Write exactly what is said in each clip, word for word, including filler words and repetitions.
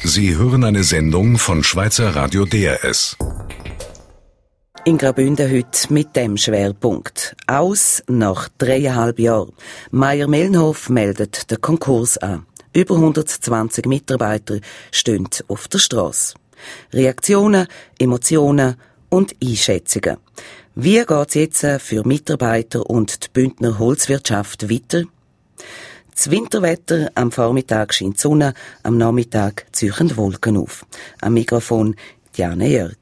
Sie hören eine Sendung von Schweizer Radio D R S. In Graubünden heute mit dem Schwerpunkt. Aus nach dreieinhalb Jahren. Mayr-Melnhof meldet den Konkurs an. Über hundertzwanzig Mitarbeiter stehen auf der Strasse. Reaktionen, Emotionen und Einschätzungen. Wie geht es jetzt für Mitarbeiter und die Bündner Holzwirtschaft weiter? Das Winterwetter, am Vormittag scheint die Sonne, am Nachmittag ziehen die Wolken auf. Am Mikrofon Diane Jörg.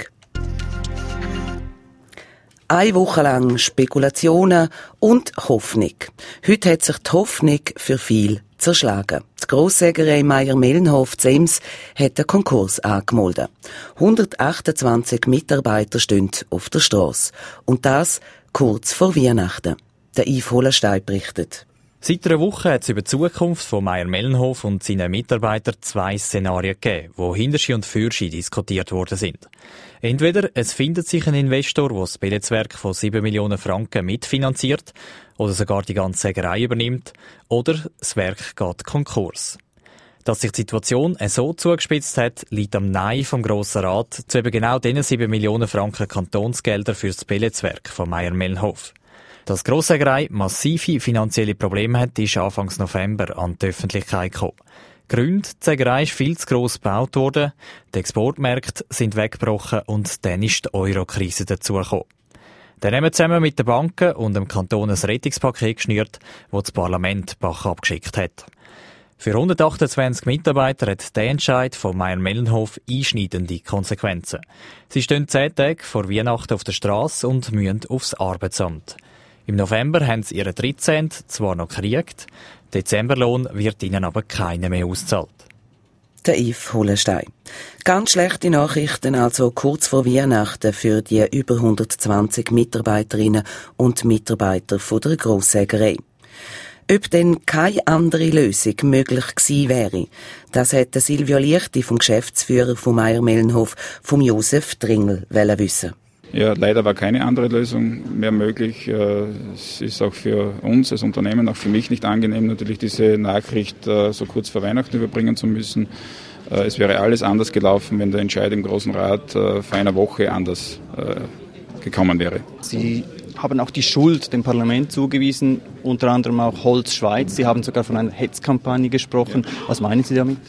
Eine Woche lang Spekulationen und Hoffnung. Heute hat sich die Hoffnung für viel zerschlagen. Die Grosssägerei Mayr-Melnhof zu Ems hat einen Konkurs angemeldet. hundertachtundzwanzig Mitarbeiter stehen auf der Strasse. Und das kurz vor Weihnachten. Der Yves Hollenstein berichtet. Seit einer Woche hat es über die Zukunft von Mayr-Melnhof und seinen Mitarbeitern zwei Szenarien gegeben, die hinterschi und fürschi diskutiert worden sind. Entweder es findet sich ein Investor, der das Pelletswerk von sieben Millionen Franken mitfinanziert oder sogar die ganze Sägerei übernimmt, oder das Werk geht Konkurs. Dass sich die Situation so zugespitzt hat, liegt am Nein vom Grossen Rat zu eben genau diesen sieben Millionen Franken Kantonsgelder für das Pelletswerk von Mayr-Melnhof. Dass die Grosssägerei massive finanzielle Probleme hat, ist Anfang November an die Öffentlichkeit gekommen. Gründe, die Sägerei ist viel zu gross gebaut worden, die Exportmärkte sind weggebrochen und dann ist die Euro-Krise dazugekommen. Dann haben wir zusammen mit den Banken und dem Kanton ein Rettungspaket geschnürt, das das Parlament Bach abgeschickt hat. Für hundertachtundzwanzig Mitarbeiter hat der Entscheid von Mayr-Melnhof einschneidende Konsequenzen. Sie stehen zehn Tage vor Weihnachten auf der Strasse und müssen aufs Arbeitsamt. Im November haben sie ihren dreizehnten zwar noch gekriegt, Dezemberlohn wird ihnen aber keiner mehr ausgezahlt. Der Yves Hollenstein. Ganz schlechte Nachrichten also kurz vor Weihnachten für die über hundertzwanzig Mitarbeiterinnen und Mitarbeiter von der Grosssägerei. Ob denn keine andere Lösung möglich gewesen wäre, das hätte Silvio Liechti vom Geschäftsführer von Mayr-Melnhof, vom Josef Dringl, wissen. Ja, leider war keine andere Lösung mehr möglich. Es ist auch für uns als Unternehmen, auch für mich nicht angenehm, natürlich diese Nachricht so kurz vor Weihnachten überbringen zu müssen. Es wäre alles anders gelaufen, wenn der Entscheid im Großen Rat vor einer Woche anders gekommen wäre. Sie haben auch die Schuld dem Parlament zugewiesen, unter anderem auch Holz Schweiz. Sie haben sogar von einer Hetzkampagne gesprochen. Was meinen Sie damit?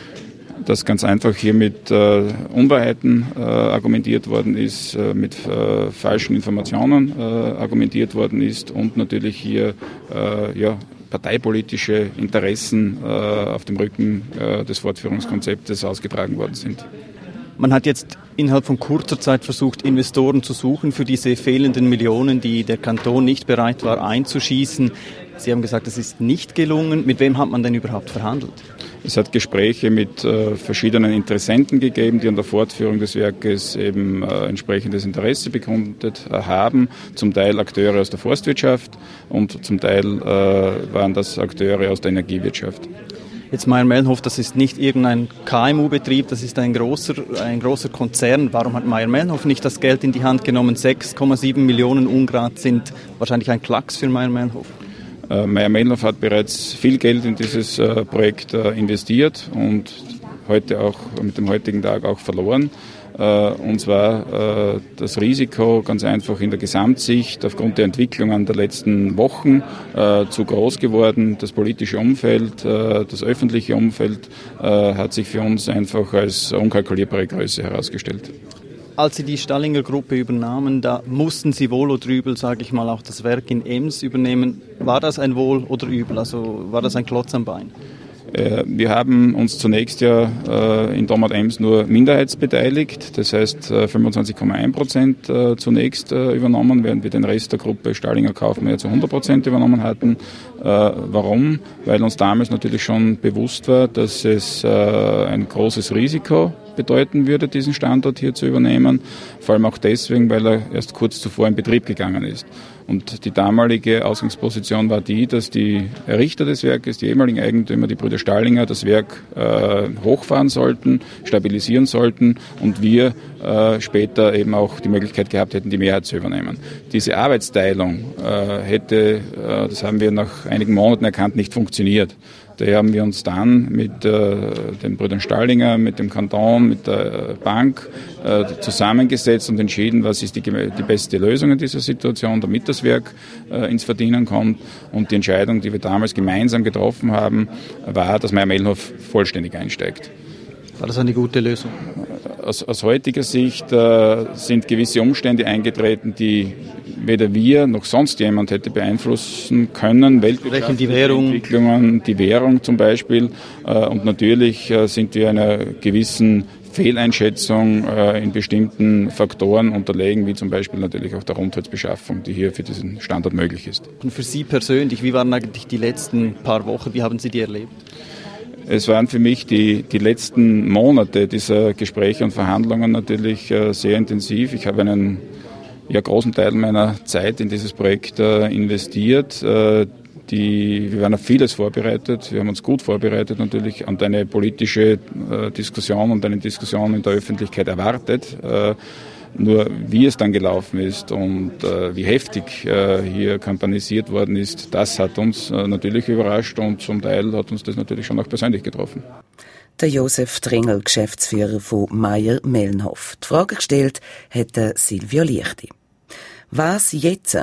Dass ganz einfach hier mit äh, Unwahrheiten äh, argumentiert worden ist, äh, mit äh, falschen Informationen äh, argumentiert worden ist und natürlich hier äh, ja, parteipolitische Interessen äh, auf dem Rücken äh, des Fortführungskonzeptes ausgetragen worden sind. Man hat jetzt innerhalb von kurzer Zeit versucht, Investoren zu suchen für diese fehlenden Millionen, die der Kanton nicht bereit war einzuschießen. Sie haben gesagt, das ist nicht gelungen. Mit wem hat man denn überhaupt verhandelt? Es hat Gespräche mit äh, verschiedenen Interessenten gegeben, die an der Fortführung des Werkes eben äh, entsprechendes Interesse bekundet äh, haben. Zum Teil Akteure aus der Forstwirtschaft und zum Teil äh, waren das Akteure aus der Energiewirtschaft. Jetzt Mayr-Melnhof, das ist nicht irgendein K M U-Betrieb, das ist ein großer, ein großer Konzern. Warum hat Mayr-Melnhof nicht das Geld in die Hand genommen? sechs Komma sieben Millionen Ungrad sind wahrscheinlich ein Klacks für Mayr-Melnhof. Äh, Mayr-Melnhof hat bereits viel Geld in dieses äh, Projekt äh, investiert und heute auch mit dem heutigen Tag auch verloren. Äh, und zwar äh, das Risiko ganz einfach in der Gesamtsicht aufgrund der Entwicklungen der letzten Wochen äh, zu groß geworden. Das politische Umfeld, äh, das öffentliche Umfeld äh, hat sich für uns einfach als unkalkulierbare Größe herausgestellt. Als Sie die Stallinger Gruppe übernahmen, da mussten Sie wohl oder übel, sage ich mal, auch das Werk in Ems übernehmen. War das ein Wohl oder übel? Also war das ein Klotz am Bein? Wir haben uns zunächst ja in Domart Ems nur minderheitsbeteiligt, das heißt fünfundzwanzig Komma eins Prozent zunächst übernommen, während wir den Rest der Gruppe Stallinger Kaufmann zu hundert Prozent übernommen hatten. Warum? Weil uns damals natürlich schon bewusst war, dass es ein großes Risiko bedeuten würde, diesen Standort hier zu übernehmen. Vor allem auch deswegen, weil er erst kurz zuvor in Betrieb gegangen ist. Und die damalige Ausgangsposition war die, dass die Errichter des Werkes, die ehemaligen Eigentümer, die Brüder Stallinger, das Werk äh, hochfahren sollten, stabilisieren sollten und wir äh, später eben auch die Möglichkeit gehabt hätten, die Mehrheit zu übernehmen. Diese Arbeitsteilung äh, hätte, äh, das haben wir nach einigen Monaten erkannt, nicht funktioniert. Daher haben wir uns dann mit äh, den Brüdern Stallinger, mit dem Kanton, mit der Bank äh, zusammengesetzt und entschieden, was ist die, die beste Lösung in dieser Situation, damit das Werk äh, ins Verdienen kommt. Und die Entscheidung, die wir damals gemeinsam getroffen haben, war, dass Mayr-Melnhof vollständig einsteigt. War das eine gute Lösung? Aus, aus heutiger Sicht äh, sind gewisse Umstände eingetreten, die weder wir noch sonst jemand hätte beeinflussen können. Weltwirtschaftliche die Währung. Entwicklungen, die Währung zum Beispiel. Äh, und natürlich äh, sind wir einer gewissen Fehleinschätzung äh, in bestimmten Faktoren unterlegen, wie zum Beispiel natürlich auch der Rundholzbeschaffung, die hier für diesen Standort möglich ist. Und für Sie persönlich, wie waren eigentlich die letzten paar Wochen? Wie haben Sie die erlebt? Es waren für mich die, die letzten Monate dieser Gespräche und Verhandlungen natürlich äh, sehr intensiv. Ich habe einen ja, großen Teil meiner Zeit in dieses Projekt äh, investiert. Äh, die, wir waren auf vieles vorbereitet. Wir haben uns gut vorbereitet natürlich und eine politische äh, Diskussion und eine Diskussion in der Öffentlichkeit erwartet. Äh, Nur wie es dann gelaufen ist und äh, wie heftig äh, hier kampanisiert worden ist, das hat uns äh, natürlich überrascht und zum Teil hat uns das natürlich schon auch persönlich getroffen. Der Josef Dringel, Geschäftsführer von Mayr-Melnhof. Die Frage gestellt hat Silvio Lichti. Was jetzt?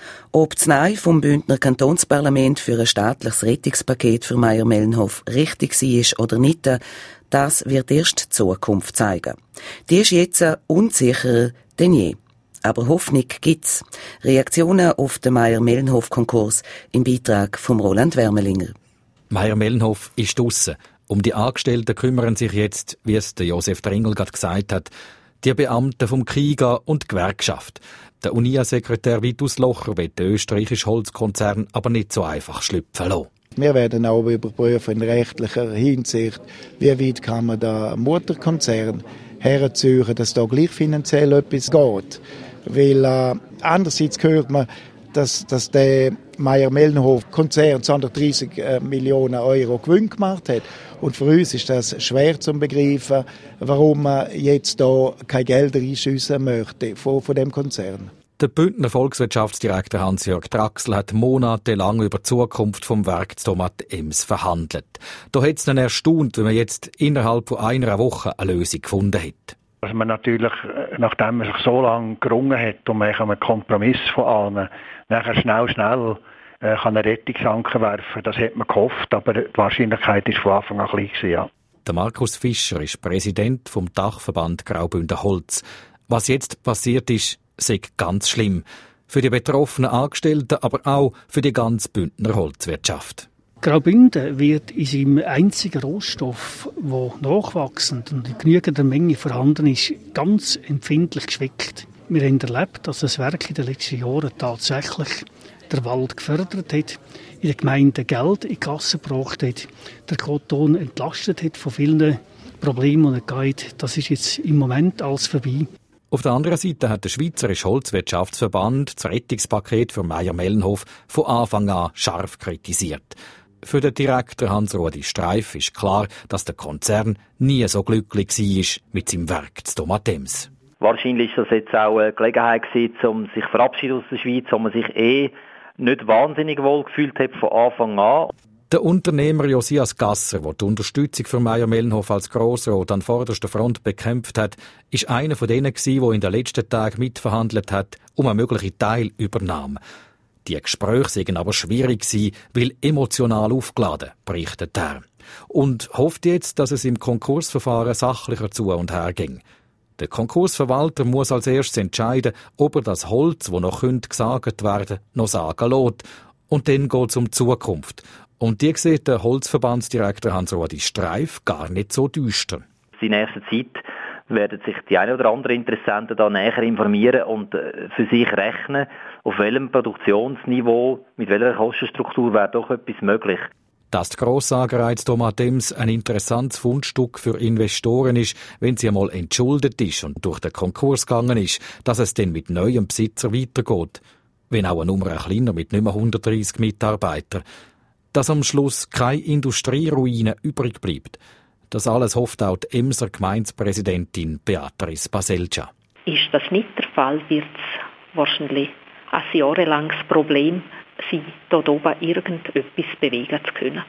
Ob das Nein vom Bündner Kantonsparlament für ein staatliches Rettungspaket für Mayr-Melnhof richtig war oder nicht, das wird erst die Zukunft zeigen. Die ist jetzt unsicherer denn je. Aber Hoffnung gibt's. Reaktionen auf den Mayr-Melnhof-Konkurs im Beitrag von Roland Wermelinger. Mayr-Melnhof ist draussen. Um die Angestellten kümmern sich jetzt, wie es der Josef Dringel gerade gesagt hat, die Beamten vom K I G A und die Gewerkschaft. Der U N I A-Sekretär Vitus Locher will den österreichischen Holzkonzern aber nicht so einfach schlüpfen lassen. Wir werden auch überprüfen in rechtlicher Hinsicht, wie weit kann man da Mutterkonzern herziehen, dass da gleich finanziell etwas geht. Weil äh, andererseits hört man, dass, dass der Mayr-Melnhof-Konzern zweihundertdreissig äh, Millionen Euro Gewinn gemacht hat. Und für uns ist das schwer zu begreifen, warum man jetzt da kein Geld reinschiessen möchte von, von dem Konzern. Der Bündner Volkswirtschaftsdirektor Hans-Jörg Traxel hat monatelang über die Zukunft vom Werk zu Domat Ems verhandelt. Da hat es dann erstaunt, wenn man jetzt innerhalb von einer Woche eine Lösung gefunden hat. Also man natürlich, nachdem man sich so lange gerungen hat und man einen Kompromiss von allen, nachher schnell, schnell äh, kann eine Rettungsanker werfen, das hat man gehofft, aber die Wahrscheinlichkeit war von Anfang an klein gewesen, ja. Der Markus Fischer ist Präsident vom Dachverband Graubünden Holz. Was jetzt passiert ist, sei ganz schlimm. Für die betroffenen Angestellten, aber auch für die ganze Bündner Holzwirtschaft. Graubünden wird in seinem einzigen Rohstoff, der nachwachsend und in genügender Menge vorhanden ist, ganz empfindlich geschwächt. Wir haben erlebt, dass das Werk in den letzten Jahren tatsächlich den Wald gefördert hat, in den Gemeinden Geld in die Kasse gebracht hat, der Kanton entlastet hat von vielen Problemen und geht. Das ist jetzt im Moment alles vorbei. Auf der anderen Seite hat der Schweizerische Holzwirtschaftsverband das Rettungspaket für Mayr-Melnhof von Anfang an scharf kritisiert. Für den Direktor Hans-Rudi Streif ist klar, dass der Konzern nie so glücklich war mit seinem Werk zu Domat Ems. Wahrscheinlich war das jetzt auch eine Gelegenheit gewesen, um sich zu verabschieden aus der Schweiz, wo man sich eh nicht wahnsinnig wohl gefühlt hat von Anfang an. Der Unternehmer Josias Gasser, der die Unterstützung für Mayr-Melnhof als Grossrat an vorderster Front bekämpft hat, ist einer von denen gewesen, der in den letzten Tagen mitverhandelt hat um eine mögliche Teilübernahme. Die Gespräche seien aber schwierig gewesen, weil emotional aufgeladen, berichtet er. Und hofft jetzt, dass es im Konkursverfahren sachlicher zu und her ging. Der Konkursverwalter muss als erstes entscheiden, ob er das Holz, das noch gesagert werden könnte, noch sagen lässt. Und dann geht es um die Zukunft. Und die sieht der Holzverbandsdirektor Hans-Rudi Streif gar nicht so düster. In nächster Zeit werden sich die eine oder andere Interessenten da näher informieren und für sich rechnen, auf welchem Produktionsniveau, mit welcher Kostenstruktur wäre doch etwas möglich. Dass die Grossagerei Domat Ems ein interessantes Fundstück für Investoren ist, wenn sie einmal entschuldet ist und durch den Konkurs gegangen ist, dass es dann mit neuem Besitzer weitergeht. Wenn auch eine Nummer kleiner mit nicht mehr hundertdreissig Mitarbeitern. Dass am Schluss keine Industrieruine übrig bleibt. Das alles hofft auch die Emser Gemeindepräsidentin Beatrice Baselgia. Ist das nicht der Fall, wird es wahrscheinlich ein jahrelanges Problem sein, dort oben irgendetwas bewegen zu können.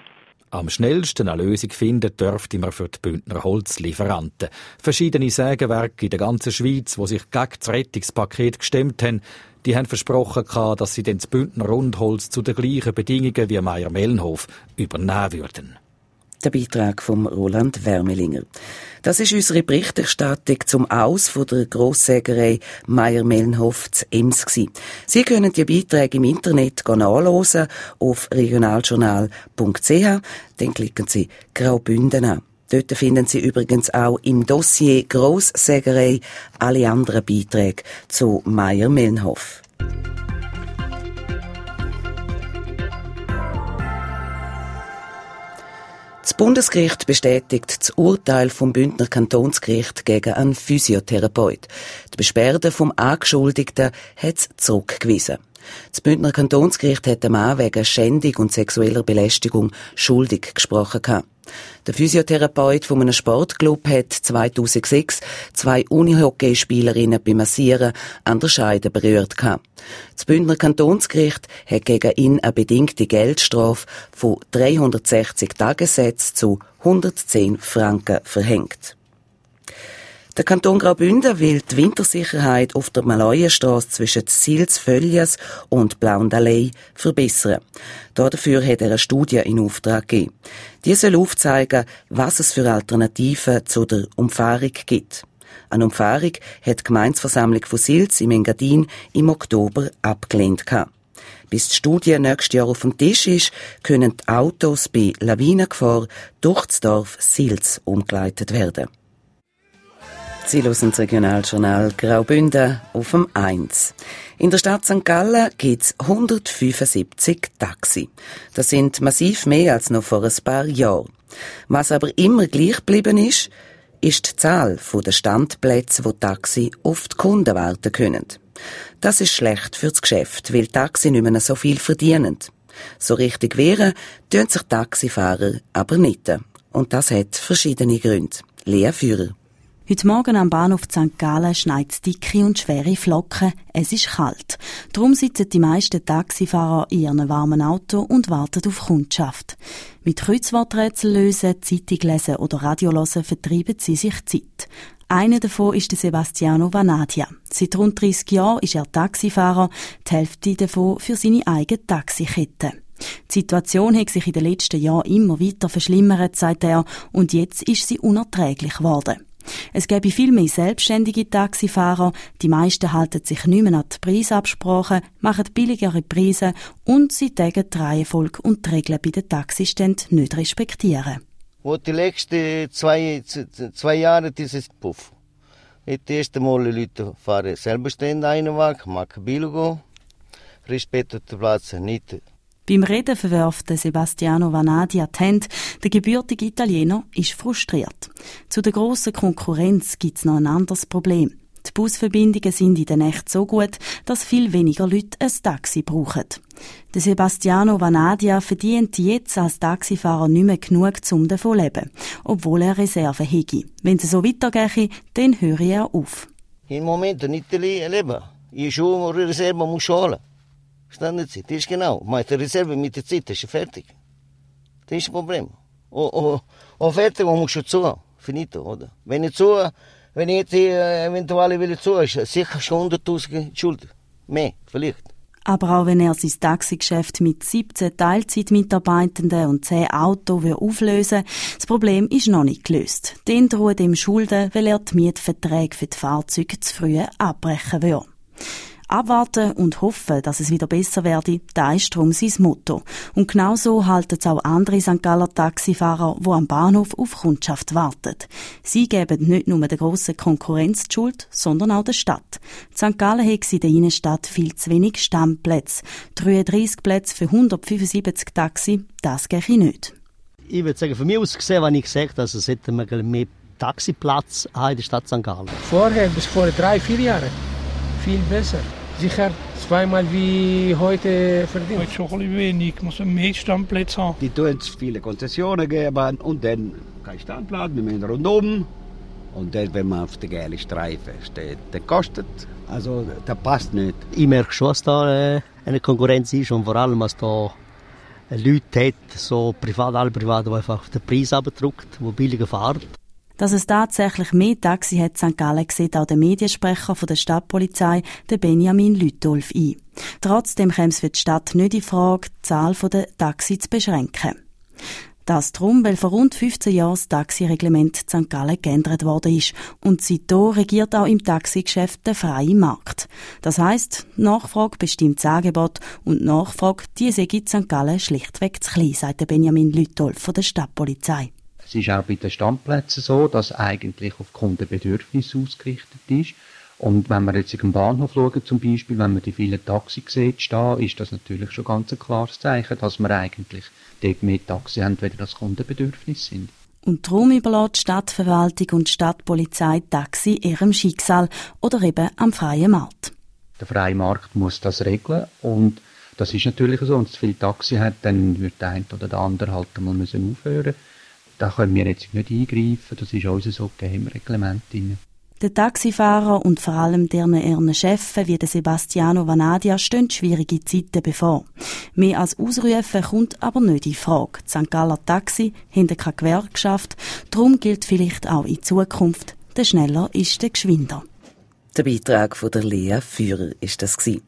Am schnellsten eine Lösung finden dürfte man für die Bündner Holzlieferanten. Verschiedene Sägewerke in der ganzen Schweiz, die sich gegen das Rettungspaket gestemmt haben, die haben versprochen, dass sie das Bündner Rundholz zu den gleichen Bedingungen wie Mayr-Melnhof übernehmen würden. Der Beitrag von Roland Wermelinger. Das ist unsere Berichterstattung zum Aus von der Grosssägerei Mayr-Melnhof zu Ems gsi. Sie können die Beiträge im Internet nachlesen auf regionaljournal punkt c h. Dann klicken Sie Graubünden an. Dort finden Sie übrigens auch im Dossier Grosssägerei alle anderen Beiträge zu Mayr-Melnhof. Das Bundesgericht bestätigt das Urteil vom Bündner Kantonsgericht gegen einen Physiotherapeut. Die Beschwerde vom Angeschuldigten hat es zurückgewiesen. Das Bündner Kantonsgericht hat den Mann wegen Schändung und sexueller Belästigung schuldig gesprochen. Der Physiotherapeut von einem Sportclub hat zweitausendsechs zwei Unihockeyspielerinnen beim Massieren an der Scheide berührt. Das Bündner Kantonsgericht hat gegen ihn eine bedingte Geldstrafe von dreihundertsechzig Tagessätzen zu hundertzehn Franken verhängt. Der Kanton Graubünden will die Wintersicherheit auf der Maleuenstrasse zwischen Sils-Völlias und Blaundalei verbessern. Dafür hat er eine Studie in Auftrag gegeben. Die soll aufzeigen, was es für Alternativen zu der Umfahrung gibt. Eine Umfahrung hat die Gemeindeversammlung von Sils im Engadin im Oktober abgelehnt. Bis die Studie nächstes Jahr auf dem Tisch ist, können die Autos bei Lawinengefahr durch das Dorf Sils umgeleitet werden. Sie hören das Regionaljournal Graubünden auf dem eins. In der Stadt Sankt Gallen gibt es hundertfünfundsiebzig Taxi. Das sind massiv mehr als noch vor ein paar Jahren. Was aber immer gleich geblieben ist, ist die Zahl der Standplätze, wo Taxi auf die Kunden warten können. Das ist schlecht für das Geschäft, weil Taxi nicht mehr so viel verdienen. So richtig wehren tun sich Taxifahrer aber nicht. Und das hat verschiedene Gründe. Lea Führer. Heute Morgen am Bahnhof Sankt Gallen schneit es dicke und schwere Flocken. Es ist kalt. Darum sitzen die meisten Taxifahrer in ihren warmen Auto und warten auf Kundschaft. Mit Kreuzworträtsel lösen, Zeitung lesen oder Radio hören vertreiben sie sich Zeit. Einer davon ist der Sebastiano Vanadia. Seit rund dreissig Jahren ist er Taxifahrer, die Hälfte davon für seine eigene Taxikette. Die Situation hat sich in den letzten Jahren immer weiter verschlimmert, sagt er, und jetzt ist sie unerträglich geworden. Es gäbe viel mehr selbstständige Taxifahrer, die meisten halten sich nicht mehr an die Preisabsprachen, machen billigere Preise und sie tagen die Reihenfolge und die Regeln bei den Taxiständen nicht respektieren. Wo die letzten zwei, zwei Jahre dieses Puff. Das erste Mal die Leute fahren selbstständig einen Weg, machen billiger, respektieren den Platz nicht. Beim Reden verwirft Sebastiano Vanadia die Hände. Der gebürtige Italiener ist frustriert. Zu der grossen Konkurrenz gibt es noch ein anderes Problem. Die Busverbindungen sind in der Nacht so gut, dass viel weniger Leute ein Taxi brauchen. Der Sebastiano Vanadia verdient jetzt als Taxifahrer nicht mehr genug, um davon zu leben, obwohl er Reserven hätte. Wenn es so weitergehe, dann höre er auf. Im Moment nicht leben. Ich schon Reserven muss holen. Verstanden Sie? Das ist genau. Meine Reserve mit der Zeit ist fertig. Das ist das Problem. Und, und, und fertig, man muss schon zu. Finito, oder? Wenn ich zu, wenn ich jetzt äh, eventuell will zu, ist sicher schon hunderttausend Schuld. Mehr, vielleicht. Aber auch wenn er sein Taxigeschäft mit siebzehn Teilzeitmitarbeitenden und zehn Autos auflösen will, das Problem ist noch nicht gelöst. Den drohen ihm Schulden, weil er die Mietverträge für die Fahrzeuge zu früh abbrechen will. Abwarten und hoffen, dass es wieder besser werde, das ist darum sein Motto. Und genau so halten es auch andere Sankt Galler Taxifahrer, die am Bahnhof auf Kundschaft warten. Sie geben nicht nur der grossen Konkurrenz die Schuld, sondern auch der Stadt. In Sankt Gallen hat in der Innenstadt viel zu wenig Stammplätze. dreiunddreissig Plätze für hundertfünfundsiebzig Taxi, das gehe ich nicht. Ich würde sagen, von mir aus gesehen, wenn ich gesagt habe, also sollten wir mehr Taxiplatz haben in der Stadt Sankt Gallen. Vorher, bis vor drei, vier Jahren, viel besser. Sicher zweimal wie heute verdient. Heute schon ein bisschen wenig, muss man mehr Standplätze haben. Die tun viele Konzessionen geben und dann kein Standplatz, wir müssen rundum. Und dann, wenn man auf der gelben Streife steht, dann kostet. Also, das passt nicht. Ich merke schon, dass da eine Konkurrenz ist und vor allem, dass da Leute hat, so privat, alle privat, die einfach den Preis abdruckt, die billiger fahren. Dass es tatsächlich mehr Taxi hat in Sankt Gallen, sieht auch der Mediensprecher von der Stadtpolizei, der Benjamin Lütolf, ein. Trotzdem käme es für die Stadt nicht in Frage, die Zahl der Taxi zu beschränken. Das darum, weil vor rund fünfzehn Jahren das Taxireglement in Sankt Gallen geändert worden ist und seitdem regiert auch im Taxigeschäft der freie Markt. Das heisst, Nachfrage bestimmt das Angebot und Nachfrage, die sei in Sankt Gallen schlichtweg zu klein, sagt Benjamin Lütolf von der Stadtpolizei. Es ist auch bei den Standplätzen so, dass eigentlich auf Kundenbedürfnisse ausgerichtet ist. Und wenn wir jetzt im Bahnhof schauen, zum Beispiel, wenn man die vielen Taxis sieht, stehen, ist das natürlich schon ganz ein klares Zeichen, dass wir eigentlich dort mehr Taxi haben, weder das Kundenbedürfnisse sind. Und darum überlässt die Stadtverwaltung und die Stadtpolizei Taxi ihrem Schicksal oder eben am freien Markt. Der freie Markt muss das regeln und das ist natürlich so. Wenn es viele Taxi hat, dann wird der eine oder der andere halt einmal müssen aufhören. Da können wir jetzt nicht eingreifen, das ist unser so im Reglement drin. Den Taxifahrer und vor allem deren ihren Chefs wie der Sebastiano Vanadia stehen schwierige Zeiten bevor. Mehr als Ausrufen kommt aber nicht in Frage. Die Sankt Galler Taxi haben keine Gewerkschaft, darum gilt vielleicht auch in Zukunft, der schneller ist der geschwinder. Der Beitrag von der Lea Führer ist das gewesen.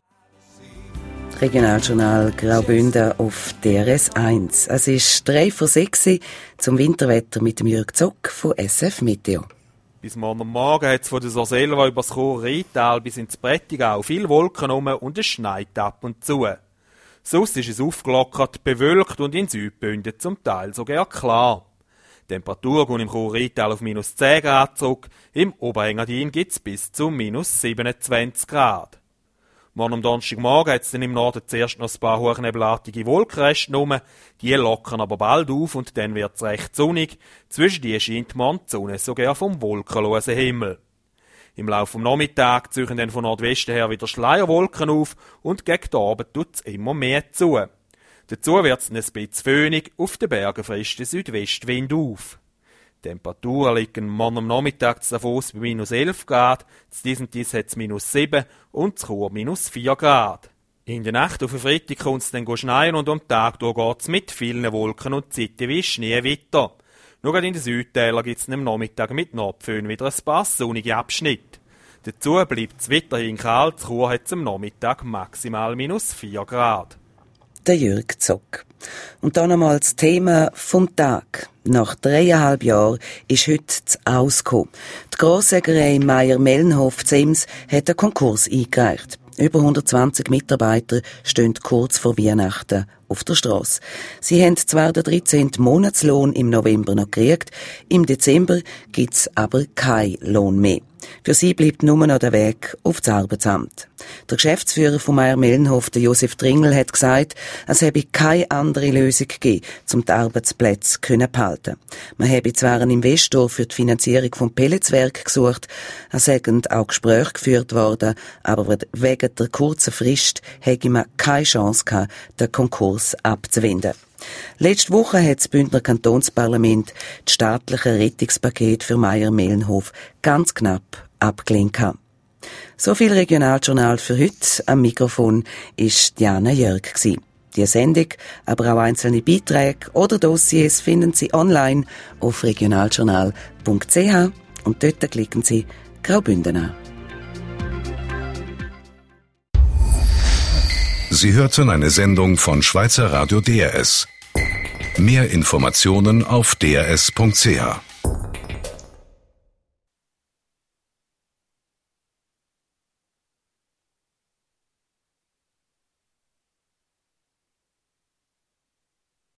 Regionaljournal Graubünden auf D R S eins. Es ist drei vor sechs zum Winterwetter mit dem Jürg Zock von S F Meteo. Bis morgen Morgen hat es von der Sorselva über das Chur-Rheintal bis ins Prättigau viel Wolken um und es schneit ab und zu. Sonst ist es aufgelockert, bewölkt und in Südbünden zum Teil sogar klar. Die Temperatur geht im Chur-Rheintal auf minus zehn Grad zurück, im Oberengadin gibt es bis zu minus siebenundzwanzig Grad. Morgen am Donnerstagmorgen hat es dann im Norden zuerst noch ein paar hochnebelartige Wolkenreste rum. Die lockern aber bald auf und dann wird es recht sonnig. Zwischen die scheint morgen die Sonne sogar vom wolkenlosen Himmel. Im Laufe des Nachmittags ziehen dann von Nordwesten her wieder Schleierwolken auf und gegen den Abend tut es immer mehr zu. Dazu wird es ein bisschen föhnig, auf den Bergen frisst der Südwestwind auf. Die Temperaturen liegen morgen am Nachmittag zu Davos bei minus elf Grad, zu diesem Dies hat es minus sieben und zu Chur minus vier Grad. In der Nacht auf den Freitag kommt es dann schneien und am Tag geht es mit vielen Wolken und Zeiten wie Schnee weiter. Nur in den Südtälern gibt es am Nachmittag mit Nordföhn wieder ein paar sonnige Abschnitte. Dazu bleibt es weiterhin kalt, zu Chur hat es am Nachmittag maximal minus vier Grad. Der Jürg Zock. Und dann einmal das Thema vom Tag. Nach dreieinhalb Jahren ist heute das Ausgekommen. Die Grossägerei Meier-Mellenhof zu Ems hat einen Konkurs eingereicht. Über hundertzwanzig Mitarbeiter stehen kurz vor Weihnachten auf der Strasse. Sie haben zwar den dreizehnten Monatslohn im November noch gekriegt, im Dezember gibt's aber keinen Lohn mehr. Für sie bleibt nur noch der Weg auf das Arbeitsamt. Der Geschäftsführer von Meier-Mellenhof, der Josef Dringel, hat gesagt, es habe keine andere Lösung gegeben, um die Arbeitsplätze zu behalten. Man habe zwar einen Investor für die Finanzierung vom Pelletswerk gesucht, es seien auch Gespräche geführt worden, aber wegen der kurzen Frist hätte man keine Chance gehabt, den Konkurs abzuwenden. Letzte Woche hat das Bündner Kantonsparlament das staatliche Rettungspaket für Meier-Mellenhof ganz knapp abgelehnt. So viel Regionaljournal für heute. Am Mikrofon ist Diana Jörg. Die Sendung, aber auch einzelne Beiträge oder Dossiers finden Sie online auf regionaljournal punkt c h und dort klicken Sie Graubünden an. Sie hörten eine Sendung von Schweizer Radio D R S. Mehr Informationen auf d r s punkt c h.